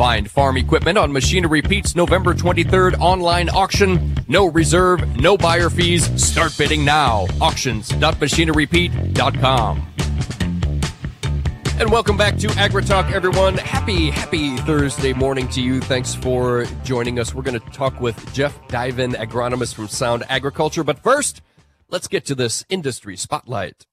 Find farm equipment on Machinery Pete's November 23rd online auction. No reserve, no buyer fees. Start bidding now. Auctions.machinerypete.com. And welcome back to AgriTalk, everyone. Happy Thursday morning to you. Thanks for joining us. We're going to talk with Jeff Diven, agronomist from Sound Agriculture. But first, let's get to this industry spotlight.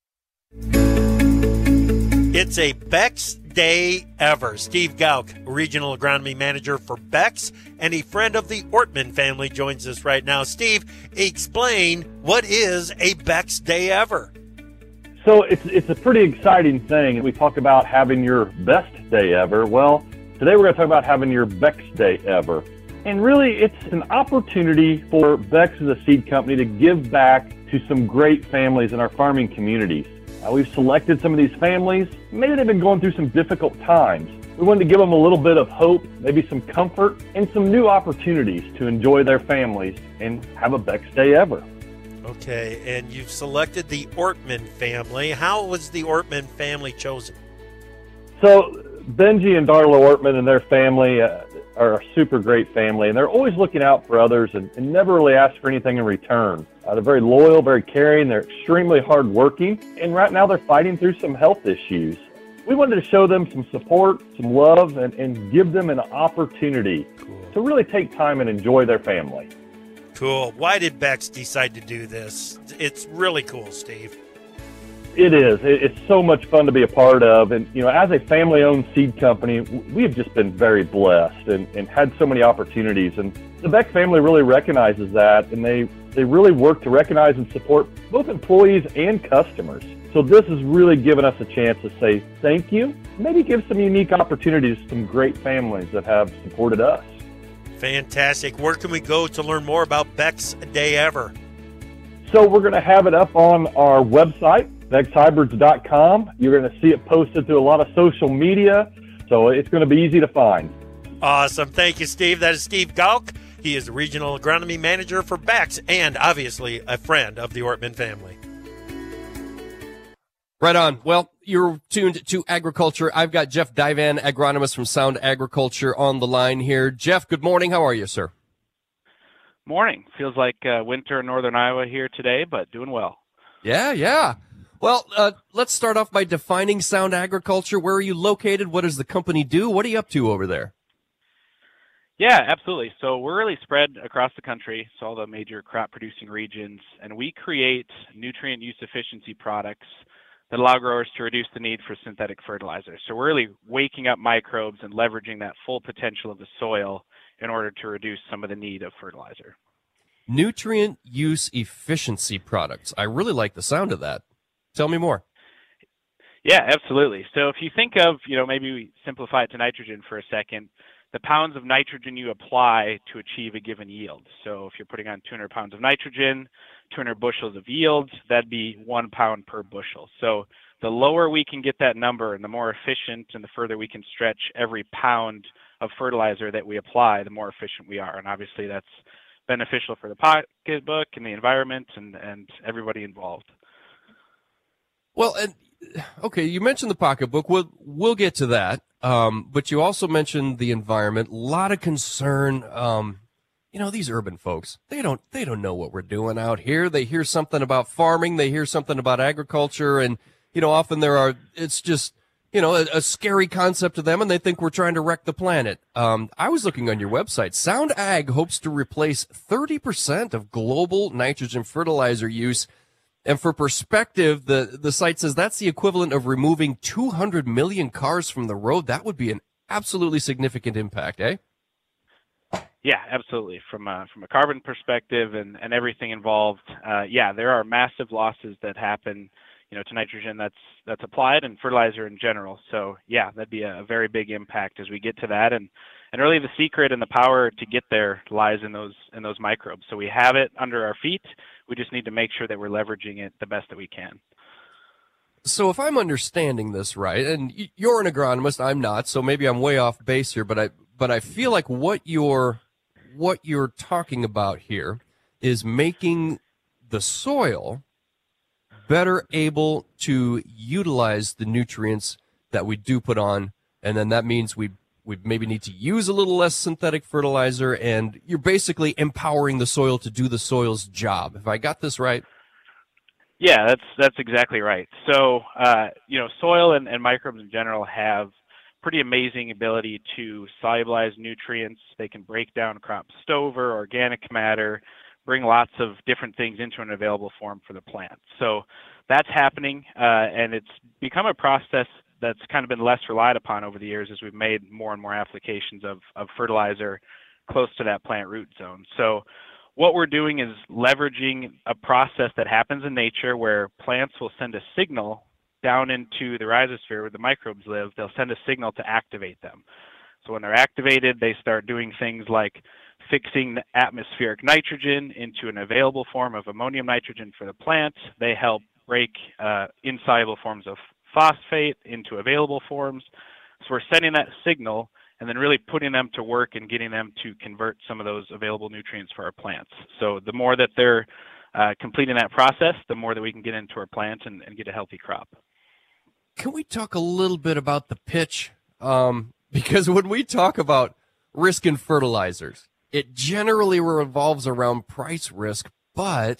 It's a Beck's Day Ever. Steve Gauk, Regional Agronomy Manager for Beck's and a friend of the Ortman family, joins us right now. Steve, explain, what is a Beck's Day Ever? So it's a pretty exciting thing. We talk about having your best day ever. Well, today we're going to talk about having your Beck's Day Ever. And really, it's an opportunity for Beck's as a seed company to give back to some great families in our farming communities. We've selected some of these families. Maybe they've been going through some difficult times. We wanted to give them a little bit of hope, maybe some comfort, and some new opportunities to enjoy their families and have a Beck's Day Ever. Okay, and you've selected the Ortman family. How was the Ortman family chosen? So Benji and Darla Ortman and their family are a super great family, and they're always looking out for others and never really ask for anything in return. They're very loyal, very caring, they're extremely hardworking, and right now they're fighting through some health issues. We wanted to show them some support, some love, and give them an opportunity to really take time and enjoy their family. Cool. Why did Beck's decide to do this? It's really cool, Steve. It is. It's so much fun to be a part of. And, you know, as a family-owned seed company, we have just been very blessed and had so many opportunities. And the Beck family really recognizes that, and they really work to recognize and support both employees and customers. So this has really given us a chance to say thank you, maybe give some unique opportunities to some great families that have supported us. Fantastic. Where can we go to learn more about Beck's Day Ever? So we're going to have it up on our website, BecksHybrids.com. You're going to see it posted through a lot of social media, so it's going to be easy to find. Awesome. Thank you, Steve. That is Steve Gauk. He is the Regional Agronomy Manager for Beck's and obviously a friend of the Ortman family. Right on. Well, you're tuned to Agriculture. I've got Jeff Divan, agronomist from Sound Agriculture, on the line here. Jeff, good morning. How are you, sir? Morning. Feels like winter in northern Iowa here today, but doing well. Yeah. Well, let's start off by defining Sound Agriculture. Where are you located? What does the company do? What are you up to over there? Yeah, absolutely. So we're really spread across the country, so all the major crop producing regions, and we create nutrient use efficiency products that allow growers to reduce the need for synthetic fertilizers. So we're really waking up microbes and leveraging that full potential of the soil in order to reduce some of the need of fertilizer. Nutrient use efficiency products. I really like the sound of that. Tell me more. Yeah, absolutely. So if you think of, maybe we simplify it to nitrogen for a second, the pounds of nitrogen you apply to achieve a given yield. So if you're putting on 200 pounds of nitrogen, 200 bushels of yield, that'd be 1 pound per bushel. So the lower we can get that number and the more efficient and the further we can stretch every pound of fertilizer that we apply, the more efficient we are. And obviously that's beneficial for the pocketbook and the environment and everybody involved. Well, okay, you mentioned the pocketbook. We'll get to that. But you also mentioned the environment. A lot of concern. These urban folks, they don't know what we're doing out here. They hear something about farming, they hear something about agriculture, and often it's just a scary concept to them, and they think we're trying to wreck the planet. I was looking on your website. Sound Ag hopes to replace 30% of global nitrogen fertilizer use. And for perspective, the site says that's the equivalent of removing 200 million cars from the road. That would be an absolutely significant impact, eh? Yeah, absolutely. From a carbon perspective and everything involved, there are massive losses that happen, to nitrogen that's applied and fertilizer in general. So yeah, that'd be a very big impact as we get to that. And really the secret and the power to get there lies in those microbes. So we have it under our feet. We just need to make sure that we're leveraging it the best that we can. So if I'm understanding this right, and you're an agronomist, I'm not, so maybe I'm way off base here, but I feel like what you're talking about here is making the soil better able to utilize the nutrients that we do put on, and then that means we we maybe need to use a little less synthetic fertilizer, and you're basically empowering the soil to do the soil's job. Have I got this right? Yeah, that's exactly right. So, soil and microbes in general have pretty amazing ability to solubilize nutrients. They can break down crop stover, organic matter, bring lots of different things into an available form for the plant. So that's happening, and it's become a process that's kind of been less relied upon over the years as we've made more and more applications of fertilizer close to that plant root zone. So what we're doing is leveraging a process that happens in nature where plants will send a signal down into the rhizosphere where the microbes live. They'll send a signal to activate them. So when they're activated, they start doing things like fixing atmospheric nitrogen into an available form of ammonium nitrogen for the plant. They help break insoluble forms of phosphate into available forms. So we're sending that signal and then really putting them to work and getting them to convert some of those available nutrients for our plants. So the more that they're completing that process, the more that we can get into our plant and get a healthy crop. Can we talk a little bit about the pitch? Because when we talk about risk in fertilizers, it generally revolves around price risk, but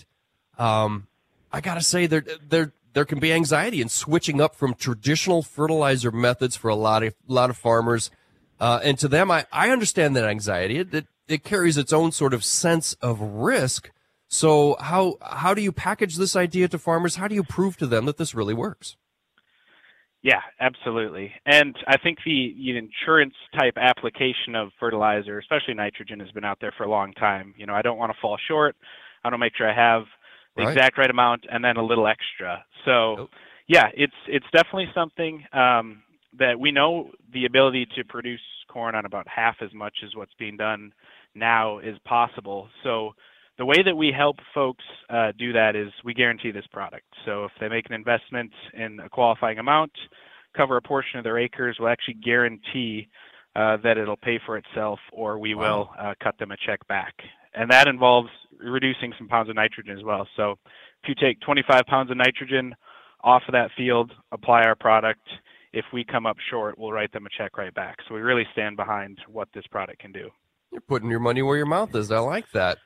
I got to say there can be anxiety in switching up from traditional fertilizer methods for a lot of farmers. And to them, I understand that anxiety. It carries its own sort of sense of risk. So how do you package this idea to farmers? How do you prove to them that this really works? Yeah, absolutely. And I think the insurance type application of fertilizer, especially nitrogen, has been out there for a long time. I don't want to fall short. I want to make sure I have the exact right amount and then a little extra. So, yeah, it's definitely something that we know the ability to produce corn on about half as much as what's being done now is possible. So the way that we help folks do that is we guarantee this product. So if they make an investment in a qualifying amount, cover a portion of their acres, we'll actually guarantee that it'll pay for itself, or we will cut them a check back. And that involves reducing some pounds of nitrogen as well. So if you take 25 pounds of nitrogen off of that field, apply our product, if we come up short, we'll write them a check right back. So we really stand behind what this product can do. You're putting your money where your mouth is. I like that.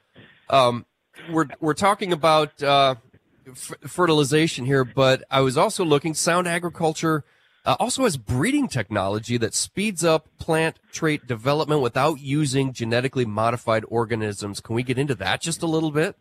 We're talking about fertilization here, but I was also looking. Sound Agriculture also has breeding technology that speeds up plant trait development without using genetically modified organisms. Can we get into that just a little bit?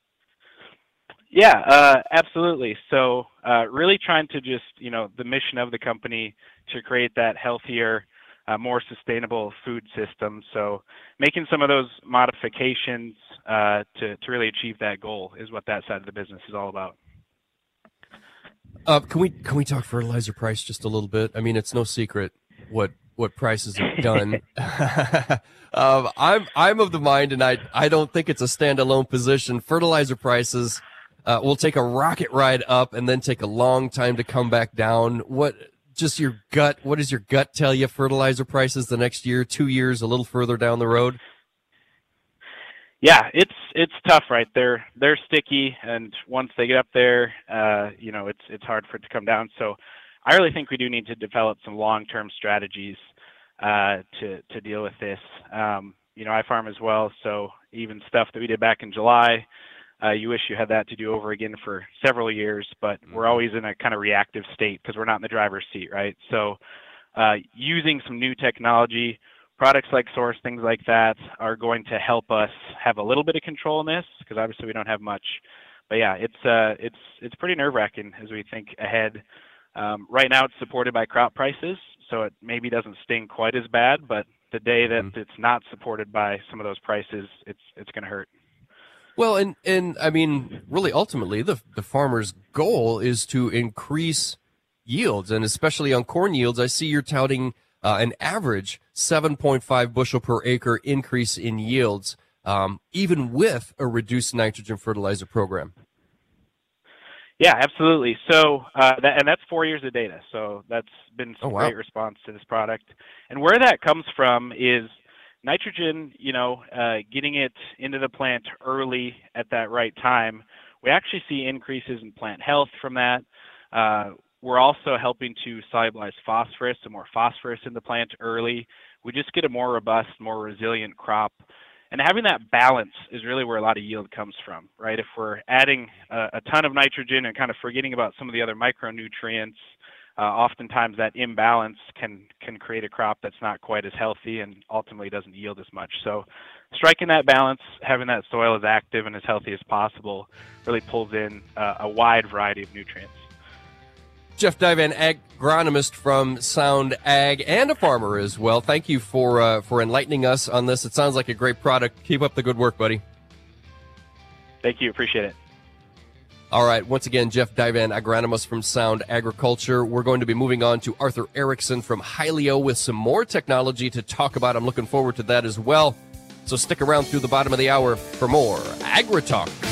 Yeah, absolutely. So really trying to just, the mission of the company to create that healthier, more sustainable food system. So making some of those modifications to really achieve that goal is what that side of the business is all about. Can we talk fertilizer price just a little bit? I mean, it's no secret what prices have done. I'm of the mind, and I don't think it's a standalone position. Fertilizer prices will take a rocket ride up and then take a long time to come back down. What does your gut tell you? Fertilizer prices the next year, 2 years, a little further down the road? Yeah, it's tough, right? They're sticky, and once they get up there, it's hard for it to come down. So I really think we do need to develop some long-term strategies to deal with this. I farm as well, so even stuff that we did back in July, you wish you had that to do over again for several years, but we're always in a kind of reactive state because we're not in the driver's seat, right? So using some new technology, products like Source, things like that are going to help us have a little bit of control in this because obviously we don't have much. But yeah, it's pretty nerve-wracking as we think ahead. Right now it's supported by crop prices, so it maybe doesn't sting quite as bad, but the day that it's not supported by some of those prices, it's going to hurt. Well, and I mean, really, ultimately, the farmer's goal is to increase yields, and especially on corn yields, I see you're touting an average 7.5 bushel per acre increase in yields, even with a reduced nitrogen fertilizer program. Yeah, absolutely. So, and that's 4 years of data. So that's been some great response to this product. And where that comes from is nitrogen, getting it into the plant early at that right time. We actually see increases in plant health from that. We're also helping to solubilize phosphorus, so more phosphorus in the plant early, we just get a more robust, more resilient crop. And having that balance is really where a lot of yield comes from, right? If we're adding a ton of nitrogen and kind of forgetting about some of the other micronutrients, oftentimes that imbalance can create a crop that's not quite as healthy and ultimately doesn't yield as much. So striking that balance, having that soil as active and as healthy as possible really pulls in a wide variety of nutrients. Jeff Divan, agronomist from Sound Ag and a farmer as well. Thank you for enlightening us on this. It sounds like a great product. Keep up the good work, buddy. Thank you. Appreciate it. All right. Once again, Jeff Divan, agronomist from Sound Agriculture. We're going to be moving on to Arthur Erickson from Hylio with some more technology to talk about. I'm looking forward to that as well. So stick around through the bottom of the hour for more Agri-Talk.